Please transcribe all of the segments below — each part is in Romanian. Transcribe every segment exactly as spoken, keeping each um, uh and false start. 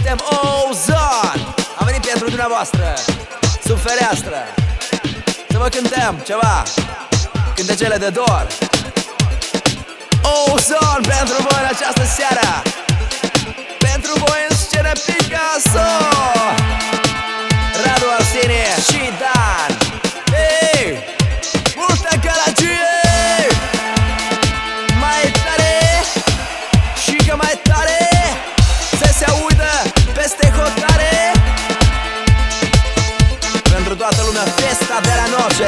suntem Ozone. Am venit pentru dumneavoastră, sub fereastră, să vă cântăm ceva, cântecele de dor. Ozone pentru voi în această seară, pentru voi în scenă Picasso, Radu Arsenie și Dan. Ei, multă gălăgie, mai tare și că mai tare să se audă peste hotare. Pentru toată lumea festa de la noce,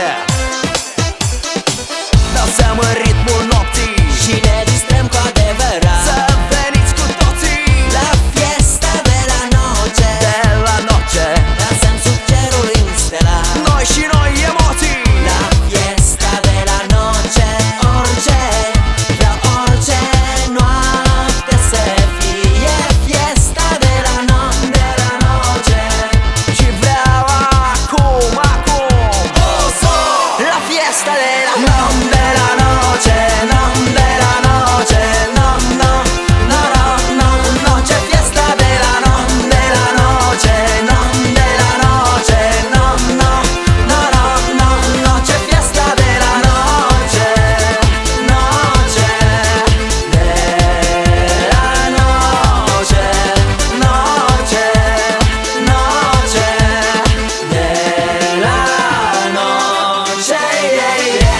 dansăm în ritmul nopții și ne distrăm cu adevărat. Să veniți cu toții la fiesta de la noche, de la noce. dansăm sub cerul înstelat. Noi și noi emoții la fiesta de la noche, orice, vreau orice noapte să fie fiesta de la noche, de la noche. și vreau acum, acum Ozone, la fiesta de la nom de la noche, nom de la noche, nom, nom, no, no, no, noche, fiesta de la nom de la noche, nom de la noche, nom, nom, no, no, no, noche, fiesta de la noche, noche de la noche, noche, noche de la noche, yeah, yeah.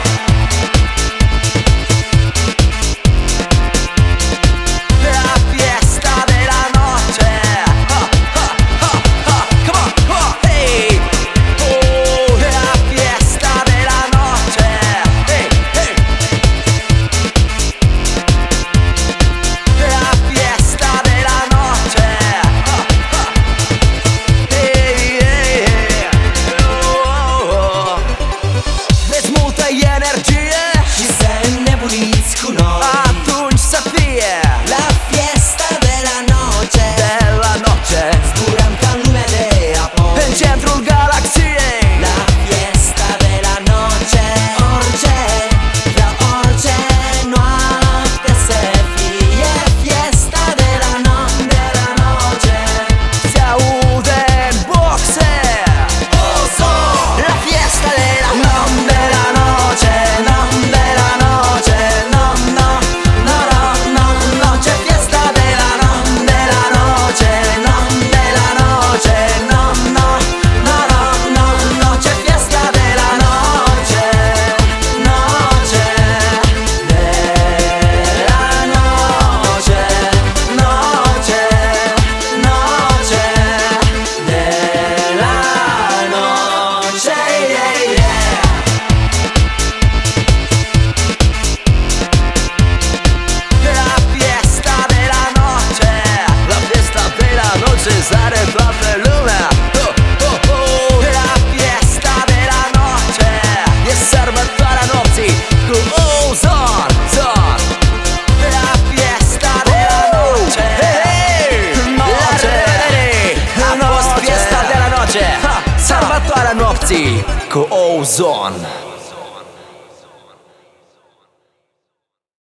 La fiesta de la noche. Ha, ha, ha, ha. Come on, come on, hey. Oh, la fiesta de la noche. Hey, hey. La fiesta de la noche. Ha, ha. Hey, hey, hey. Oh, oh, oh. Veți multă energie, Și să înnebuniți cu noi atunci să fie la fiesta de la noche. de la noche. Zburăm ca în lumea de apoi În centrul galaxiei la fiesta de la noche, orice, vreau orice noapte să fie fiesta de la noche, de la noche. se aude în boxe Ozone, la fiesta de la nom de la noche, nom de la noche, nom, nom, no, no, no, noche, fiesta de la nom de la noche, nom de la noche, nom, nom, no, no, no, noche, fiesta de la noche, noche de la noche, noche, noche de la noche, yeah, yeah. La fiesta de la noche. La fiesta de la noche sare toată lumea. Oh, oh, oh. La fiesta de la noche e sărbătoarea nopții cu Ozone, Zone. La fiesta de la noche. Hey, Noche. a fost fiesta de la noche. Ha, sărbătoarea nopții cu Ozone.